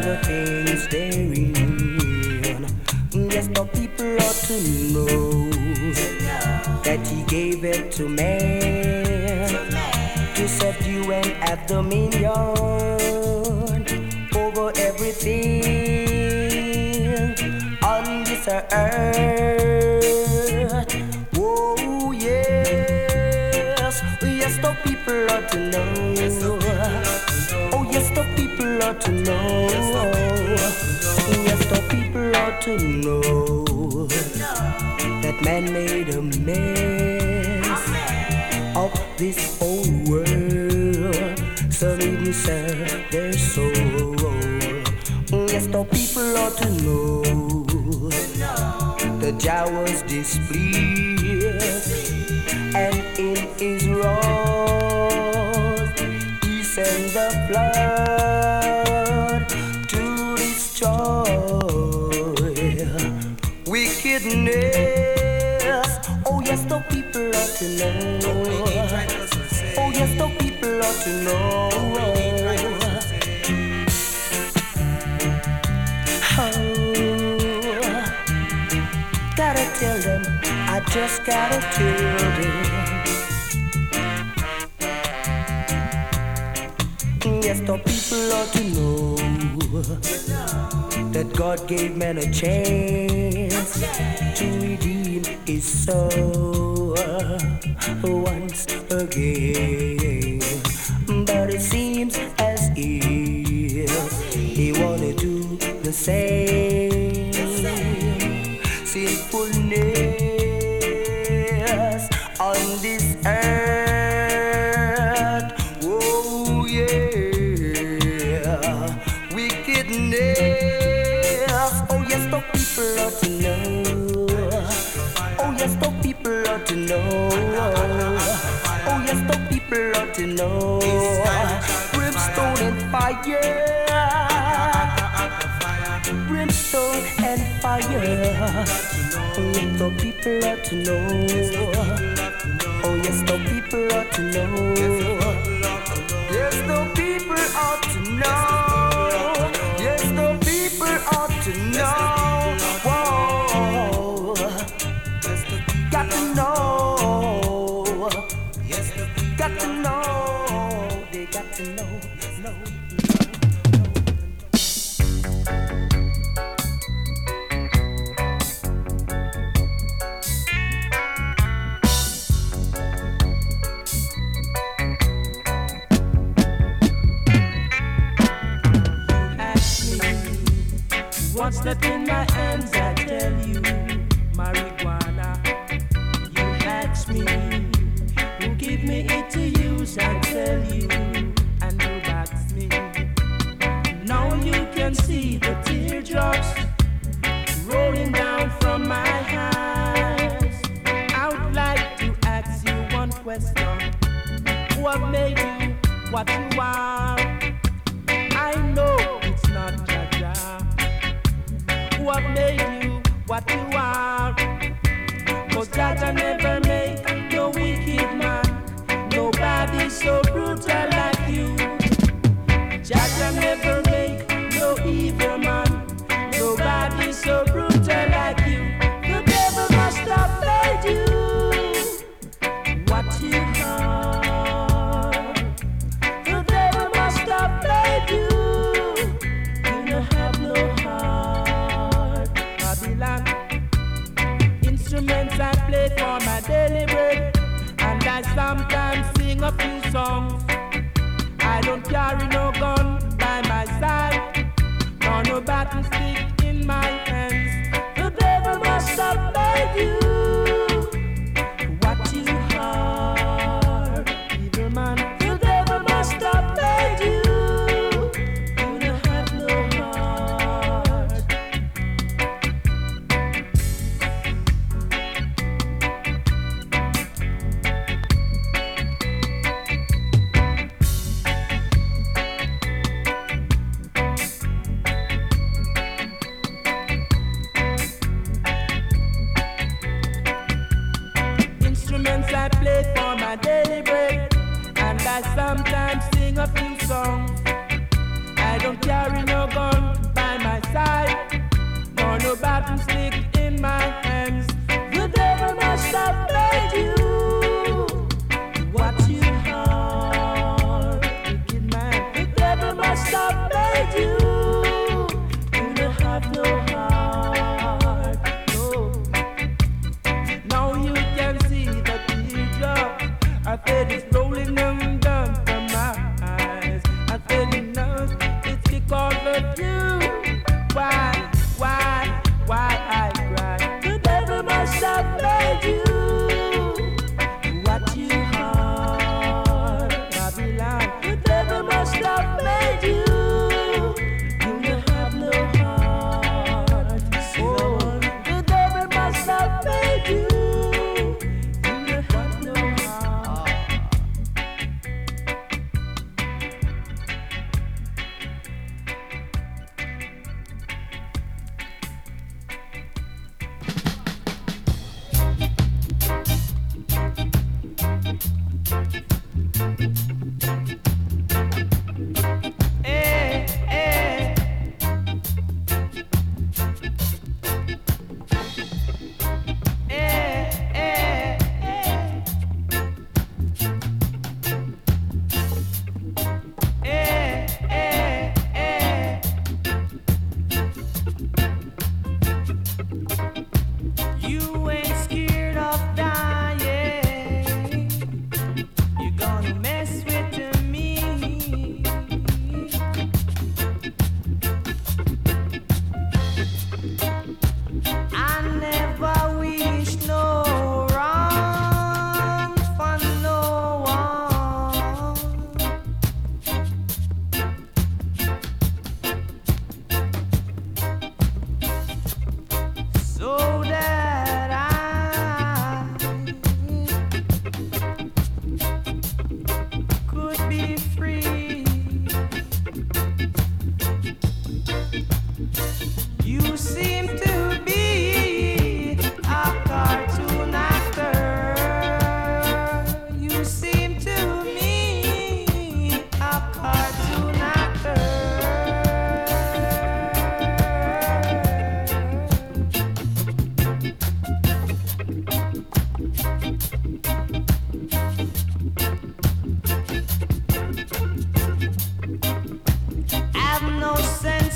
the things therein. Yes, the people ought to know that He gave it to man to subdue and have dominion over everything on this earth. Oh yes, yes, the people ought to know. Oh yes, the people ought to know. Yes, the people ought to know that man made a mess of this whole world. Some even serve their soul. Yes, the people ought to know the Jah was displeased, and in His wrath He sent the flood to destroy wickedness. Oh yes, the people ought to know. Oh yes, the people ought to know. Gotta tell them, I just gotta tell them. Yes, the people ought to know that God gave man a chance to redeem his soul once again. But it seems as if He wanna do the same. Sinfulness on this earth. Oh yeah, wickedness. Oh yes, the people ought to know. Oh yes, the people ought to know. Oh yes, the people ought to know. Brimstone and fire. Brimstone and fire. Oh yes, the people ought to know. Oh yes, the people ought to know. Yes, the people ought to know. Yes, the people ought to know. Whoa, got to know. Got to know. They got to know. What's that in my hands? I tell you, marijuana. You ask me, who give me it to use? I tell you, and you ask me. Now you can see the teardrops rolling down from my eyes. I would like to ask you one question: who have made you what you are? I know it's not Jaja. Who have made you what you are? 'Cause Jaja never make no wicked man. Nobody so brutal like you. Jaja never make no evil man. Nobody so brutal like you. The devil must have made you what you are. The devil must have made you. You don't have no heart. Babylon. Instruments I play for my daily bread, and I sometimes sing a few songs. I don't carry no gun by my side, nor no battle stick in my hands. The devil must have made you what you are, evil man. The devil must have made you. You don't have no heart. Instruments I play for my daily bread, and I sometimes sing a few songs. I don't carry no gun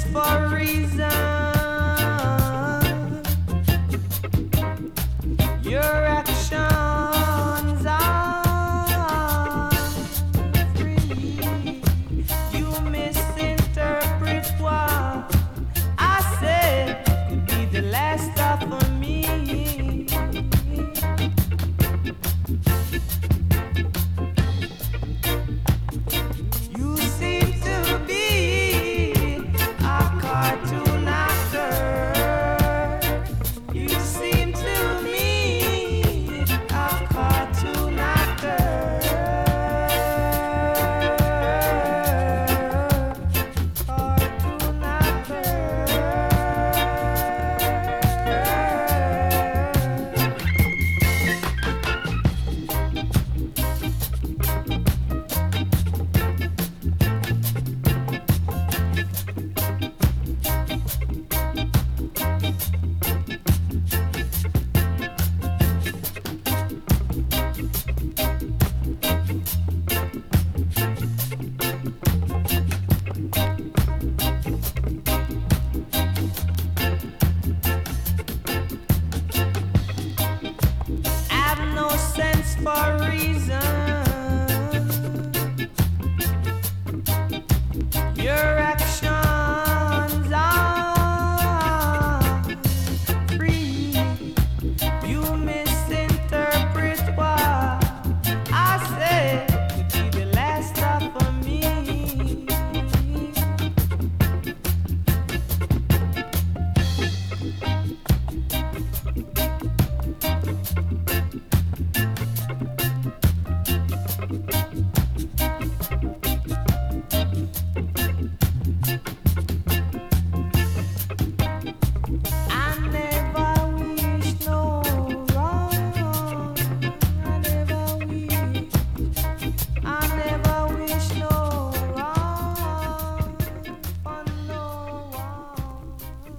sense for reason. Your actions are free. You misinterpret what I said could be the last of me. You seem to be a cartoon actor. You seem to me a cartoon actor. Cartoon actor. Have no sense for reason. Your actions are free. You misinterpret what I said could be the last of me. I never wish no wrong. I never wish no wrong for no one.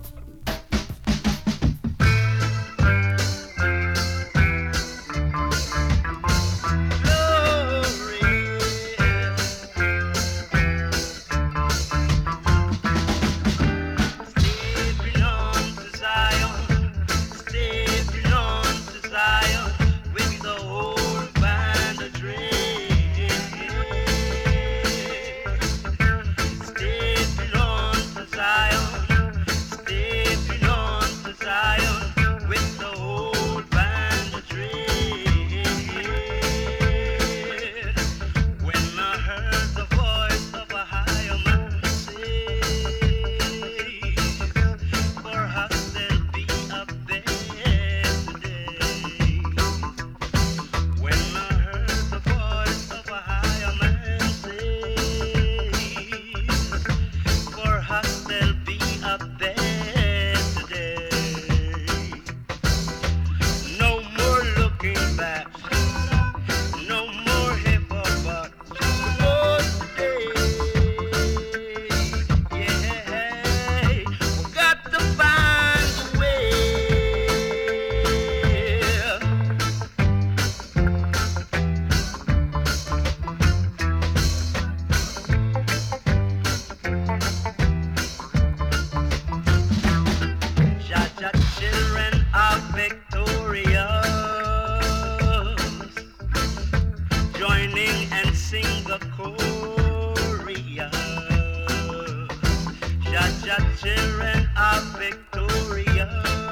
Children are victorious, joining and sing the chorus. Jaja children are victorious,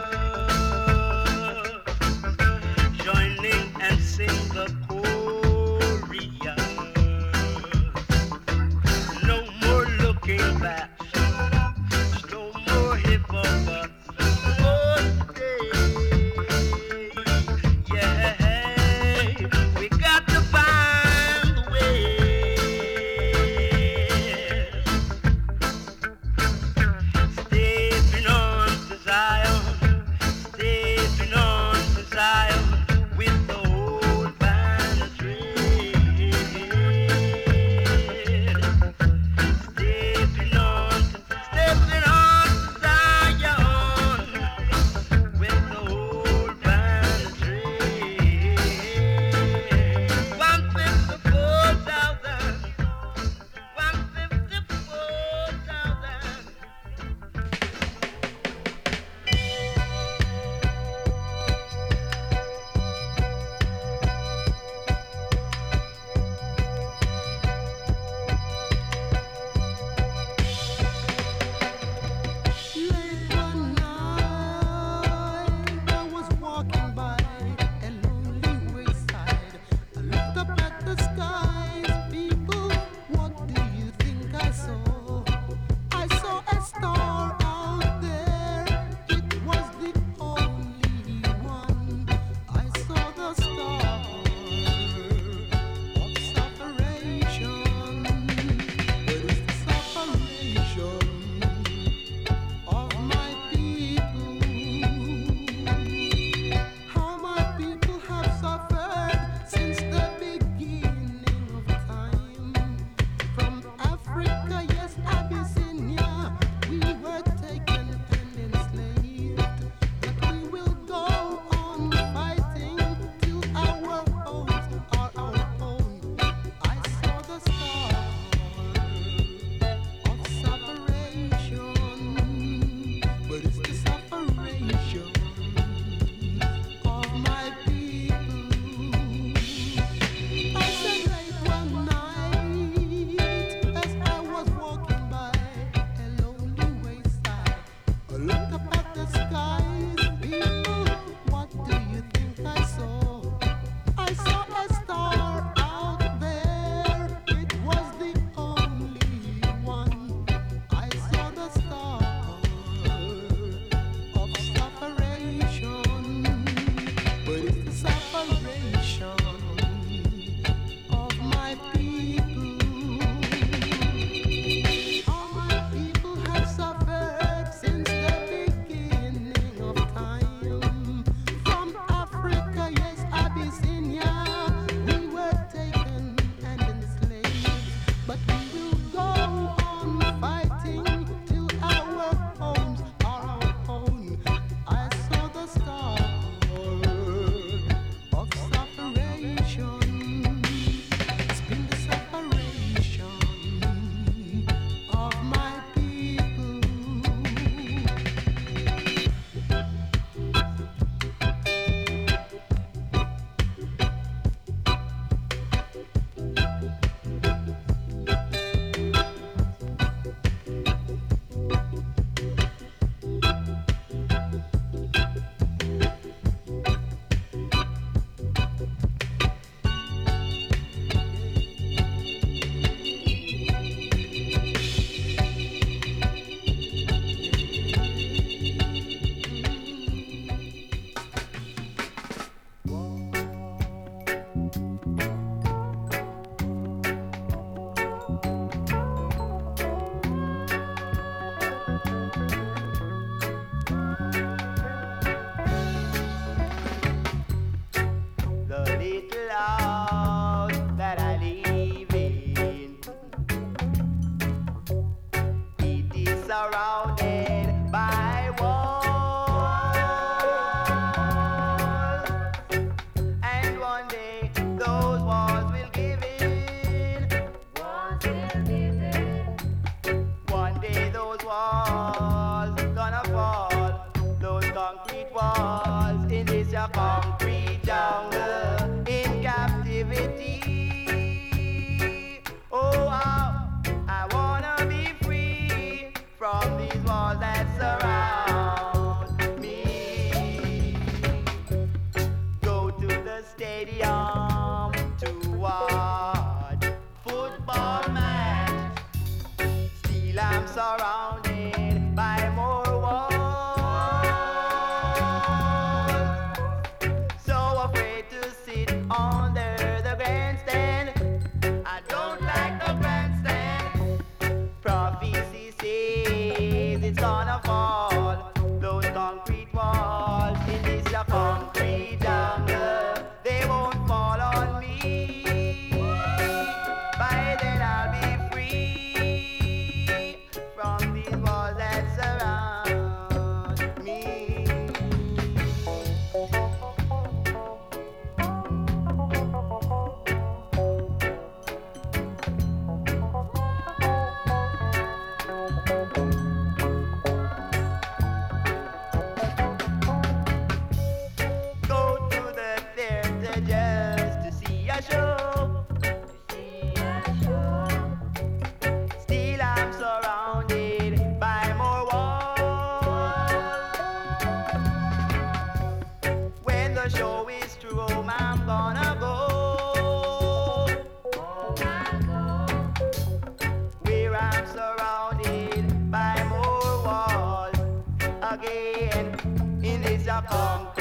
joining and sing the chorus. No more looking back, no more hip hop. We got to find a way. Stepping on these walls that surround me. Go to the stadium to watch football match. Still I'm surrounded by more walls. So afraid to sit under the grandstand. I don't like the grandstand. Prophecy says it's gonna fall. Those concrete walls in this concrete jungle, they won't fall on me. By then I'll be free from these walls that surround me. Go to the theater just to see a show. Still I'm surrounded by more walls. When the show is through, I'm gonna go where I'm surrounded by more walls again in this concrete